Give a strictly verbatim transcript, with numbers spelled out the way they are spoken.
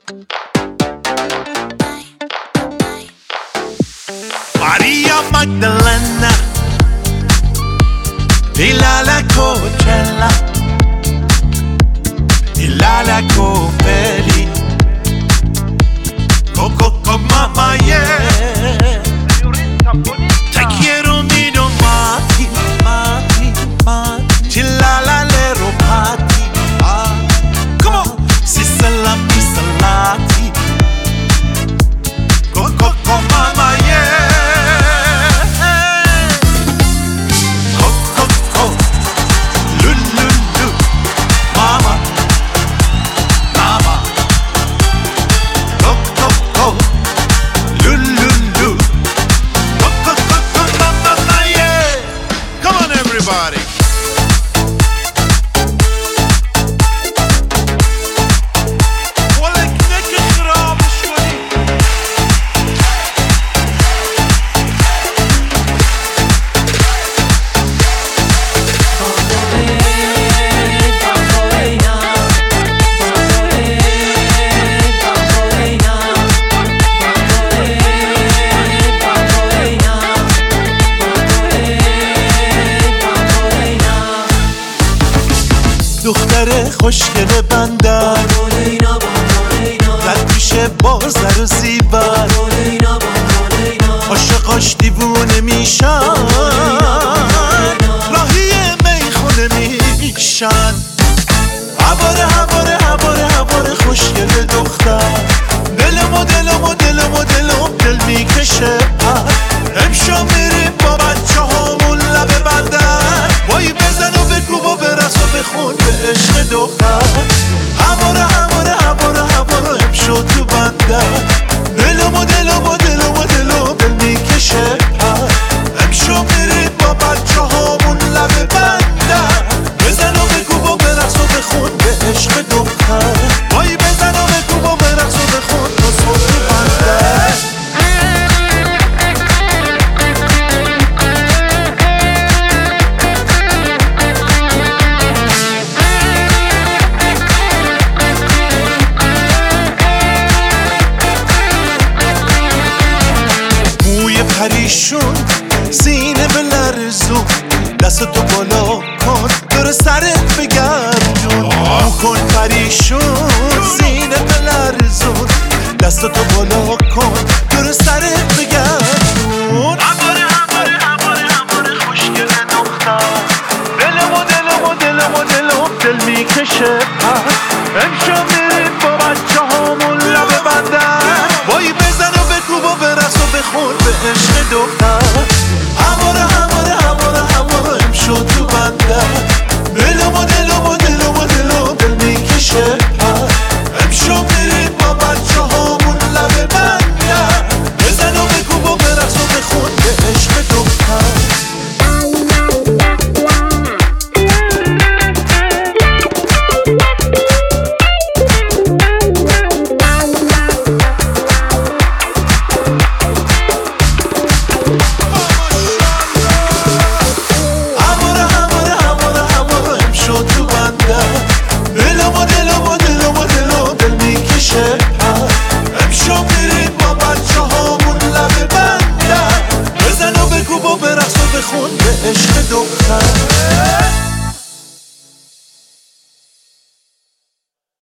Maria Magdalena e la la Coachella e la la Copelli Coco con mamma yeah Te quiero mino mati mati mati Chillala lero pati ah come on si salami salati Coco con mamma yeah Everybody. ولك نك خراب شوي دختر خوشگل بندر در پیش بازر و زیبر عاشقاش دیوونه میشن راهی میخونه میشن هواره هواره هواره هواره خوشگل دختر دلمو دلمو دلمو دلم دل میکشه امشا میریم با بچه هامون لبه بندر وای بزن و بگو و برس و بخون به عشق دختر هواره هواره هواره هواره امشا تو بندر دلمو دلمو دلمو دلم دل میکشه امشا میریم با بچه هامون لبه بندر بزن و بگو و برس و بخون به عشق دختر وای بزن و بگو و برس و بخون تو تو بندر پریشون سینه بلرزون دستتو بالا کن دور سرت بگردون مو کن پریشون سینه بلرزون دستتو بالا کن دور سرت بگردون هواره هواره هواره هواره خوشگل دختر دلمو دلمو دلمو دلم دل میکشه امشب